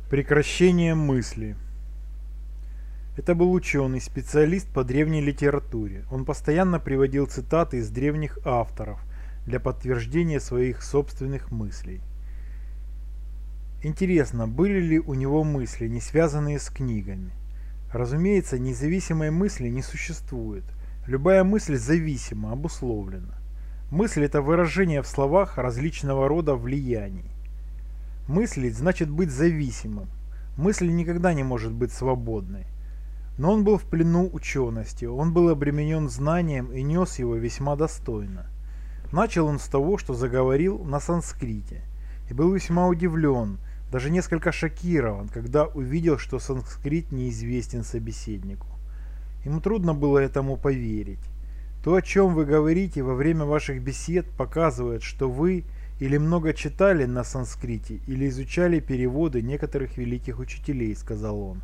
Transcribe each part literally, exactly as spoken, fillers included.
Прекращение мысли. Это был ученый, специалист по древней литературе. Он постоянно приводил цитаты из древних авторов для подтверждения своих собственных мыслей. Интересно, были ли у него мысли, не связанные с книгами? Разумеется, независимой мысли не существует. Любая мысль зависима, обусловлена. Мысль – это выражение в словах различного рода влияний. Мыслить значит быть зависимым. Мысль никогда не может быть свободной. Но он был в плену учености, он был обременен знанием и нес его весьма достойно. Начал он с того, что заговорил на санскрите, и был весьма удивлен, даже несколько шокирован, когда увидел, что санскрит неизвестен собеседнику. Ему трудно было этому поверить. То, о чем вы говорите во время ваших бесед, показывает, что вы или много читали на санскрите, или изучали переводы некоторых великих учителей, сказал он.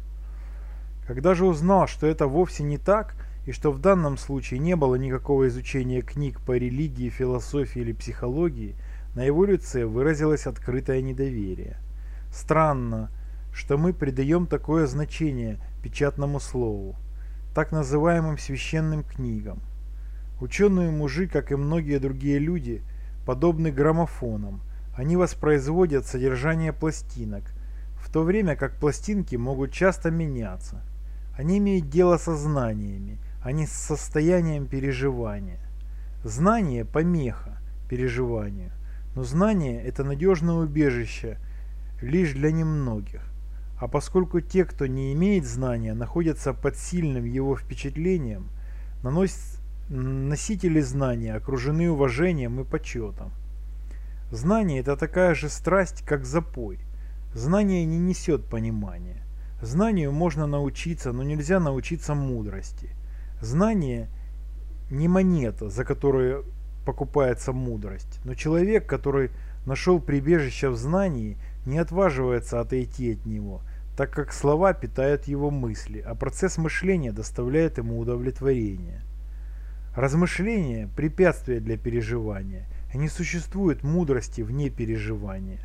Когда же узнал, что это вовсе не так, и что в данном случае не было никакого изучения книг по религии, философии или психологии, на его лице выразилось открытое недоверие. Странно, что мы придаем такое значение печатному слову, так называемым священным книгам. Ученые-мужи, как и многие другие люди, подобны граммофонам. Они воспроизводят содержание пластинок, в то время как пластинки могут часто меняться. Они имеют дело со знаниями, а не с состоянием переживания. Знание – помеха переживанию, но знание – это надежное убежище лишь для немногих. А поскольку те, кто не имеет знания, находятся под сильным его впечатлением, наносят носители знания окружены уважением и почетом. Знание – это такая же страсть, как запой. Знание не несет понимания. Знанию можно научиться, но нельзя научиться мудрости. Знание не монета, за которую покупается мудрость, но человек, который нашел прибежище в знании, не отваживается отойти от него, так как слова питают его мысли, а процесс мышления доставляет ему удовлетворение. Размышление – препятствие для переживания, и не существует мудрости вне переживания.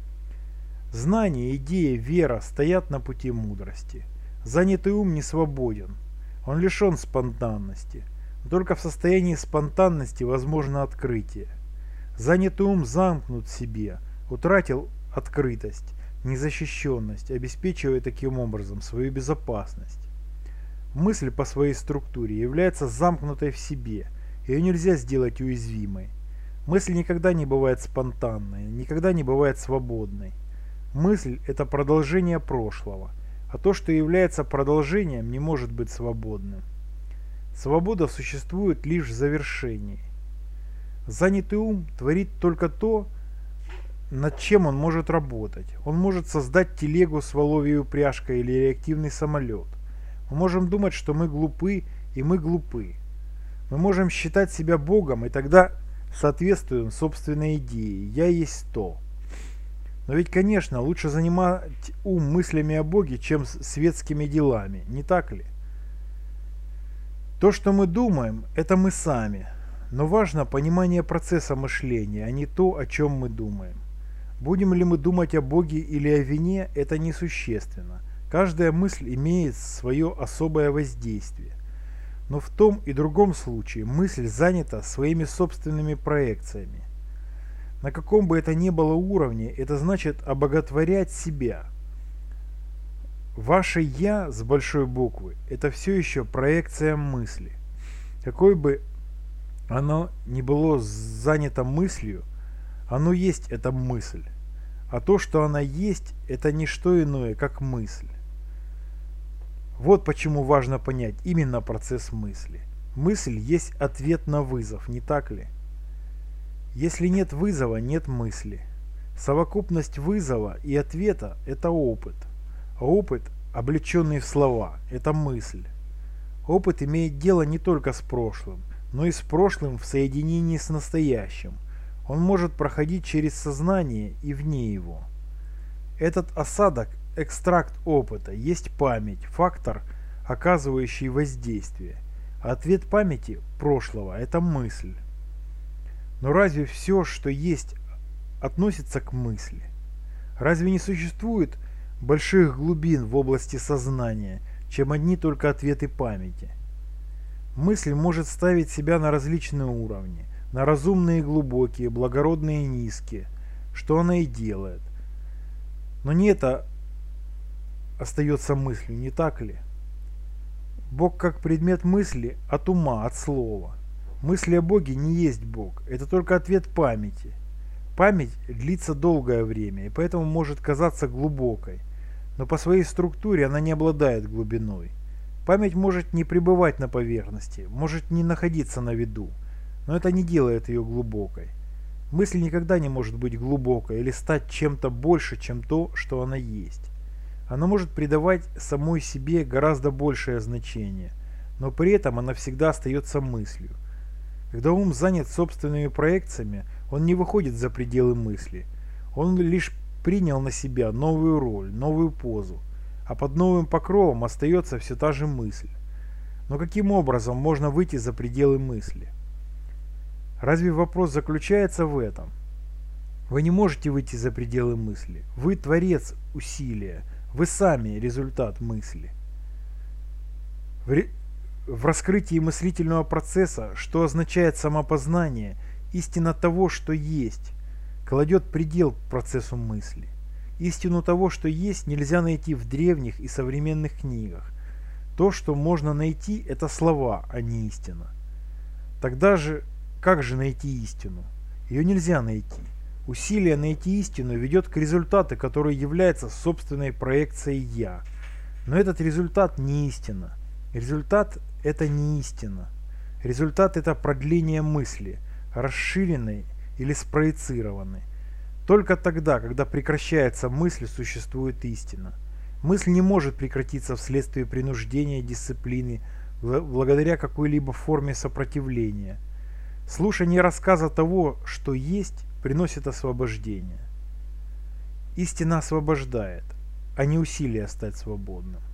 Знание, идея, вера стоят на пути мудрости. Занятый ум не свободен, он лишен спонтанности. Но только в состоянии спонтанности возможно открытие. Занятый ум замкнут в себе, утратил открытость, незащищенность, обеспечивая таким образом свою безопасность. Мысль по своей структуре является замкнутой в себе, ее нельзя сделать уязвимой. Мысль никогда не бывает спонтанной, никогда не бывает свободной. Мысль – это продолжение прошлого, а то, что является продолжением, не может быть свободным. Свобода существует лишь в завершении. Занятый ум творит только то, над чем он может работать. Он может создать телегу с воловьей упряжкой или реактивный самолет. Мы можем думать, что мы глупы, и мы глупы. Мы можем считать себя Богом, и тогда соответствуем собственной идее «я есть то». Но ведь, конечно, лучше занимать ум мыслями о Боге, чем светскими делами, не так ли? То, что мы думаем, это мы сами, но важно понимание процесса мышления, а не то, о чем мы думаем. Будем ли мы думать о Боге или о вине, это несущественно. Каждая мысль имеет свое особое воздействие. Но в том и другом случае мысль занята своими собственными проекциями. На каком бы это ни было уровне, это значит обоготворять себя. Ваше «я» с большой буквы – это все еще проекция мысли. Какой бы оно ни было занято мыслью, оно есть эта мысль. А то, что она есть, это не что иное, как мысль. Вот почему важно понять именно процесс мысли. Мысль есть ответ на вызов, не так ли? Если нет вызова, нет мысли. Совокупность вызова и ответа – это опыт. А опыт, облеченный в слова, это мысль. Опыт имеет дело не только с прошлым, но и с прошлым в соединении с настоящим. Он может проходить через сознание и вне его. Этот осадок, экстракт опыта, есть память, фактор, оказывающий воздействие. А ответ памяти прошлого – это мысль. Но разве все, что есть, относится к мысли? Разве не существует больших глубин в области сознания, чем одни только ответы памяти. Мысль может ставить себя на различные уровни, на разумные и глубокие, благородные и низкие, что она и делает. Но не это остается мыслью, не так ли? Бог как предмет мысли от ума, от слова. Мысли о Боге не есть Бог, это только ответ памяти. Память длится долгое время и поэтому может казаться глубокой, но по своей структуре она не обладает глубиной. Память может не пребывать на поверхности, может не находиться на виду, но это не делает ее глубокой. Мысль никогда не может быть глубокой или стать чем-то больше, чем то, что она есть. Она может придавать самой себе гораздо большее значение, но при этом она всегда остается мыслью. Когда ум занят собственными проекциями, он не выходит за пределы мысли. Он лишь принял на себя новую роль, новую позу, а под новым покровом остается все та же мысль. Но каким образом можно выйти за пределы мысли? Разве вопрос заключается в этом? Вы не можете выйти за пределы мысли. Вы творец усилия. Вы сами результат мысли. В, ре... в раскрытии мыслительного процесса, что означает самопознание, истина того, что есть, кладет предел процессу мысли. Истину того, что есть, нельзя найти в древних и современных книгах. То, что можно найти, это слова, а не истина. Тогда же, как же найти истину? Ее нельзя найти. Усилие найти истину ведет к результату, который является собственной проекцией «я». Но этот результат не истина. Результат – это не истина. Результат – это продление мысли, расширенной или спроецированной. Только тогда, когда прекращается мысль, существует истина. Мысль не может прекратиться вследствие принуждения, дисциплины, благодаря какой-либо форме сопротивления. Слушание рассказа того, что есть, приносит освобождение. Истина освобождает, а не усилие стать свободным.